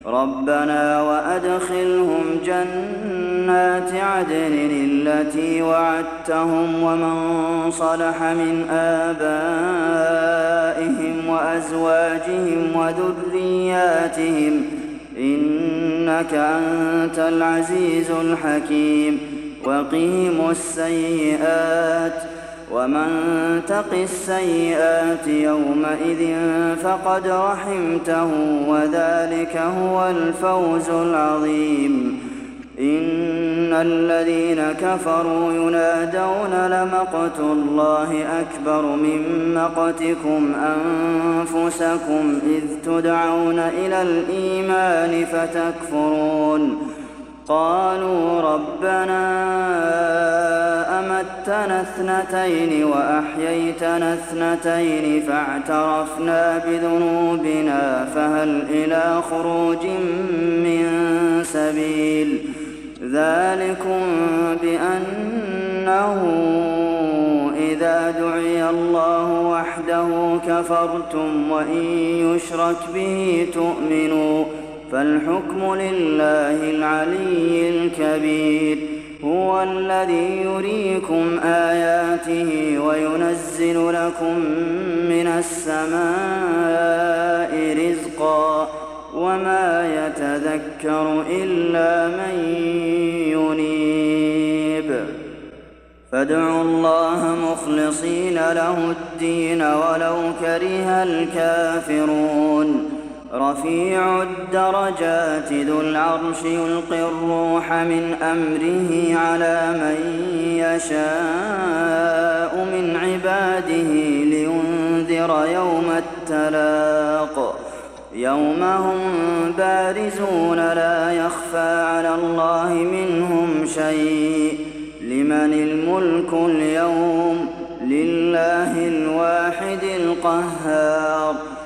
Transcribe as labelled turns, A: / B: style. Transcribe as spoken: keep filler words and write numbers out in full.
A: ربنا وأدخلهم جنات عدن التي وعدتهم ومن صلح من آبائهم وأزواجهم وذرياتهم إنك أنت العزيز الحكيم وقهم السيئات ومن تق السيئات يومئذ فقد رحمته وذلك هو الفوز العظيم إن الذين كفروا ينادون لمقت الله أكبر من مقتكم أنفسكم إذ تدعون إلى الإيمان فتكفرون قالوا ربنا أمتنا اثنتين وأحييتنا اثنتين فاعترفنا بذنوبنا فهل إلى خروج من سبيل ذلكم بأنه إذا دعي الله وحده كفرتم وإن يشرك به تؤمنوا فالحكم لله العلي الكبير هو الذي يريكم آياته وينزل لكم من السماء رزقا وما يتذكر إلا من ينيب فادعوا الله مخلصين له الدين ولو كره الكافرون رفيع الدرجات ذو العرش يلقي الروح من أمره على من يشاء من عباده لينذر يوم التلاق يوم هم بارزون لا يخفى على الله منهم شيء لمن الملك اليوم لله الواحد القهار